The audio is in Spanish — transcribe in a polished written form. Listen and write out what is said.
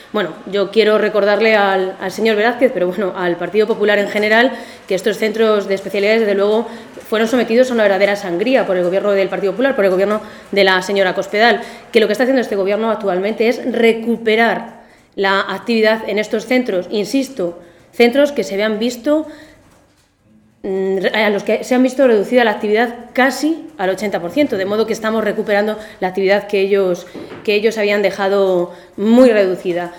Bueno, yo quiero recordarle al señor Velázquez, pero bueno, al Partido Popular en general, que estos centros de especialidades, desde luego, fueron sometidos a una verdadera sangría por el Gobierno del Partido Popular, por el Gobierno de la señora Cospedal, que lo que está haciendo este Gobierno actualmente es recuperar la actividad en estos centros, insisto, centros que a los que se han visto reducida la actividad casi al 80%, de modo que estamos recuperando la actividad que ellos habían dejado muy reducida.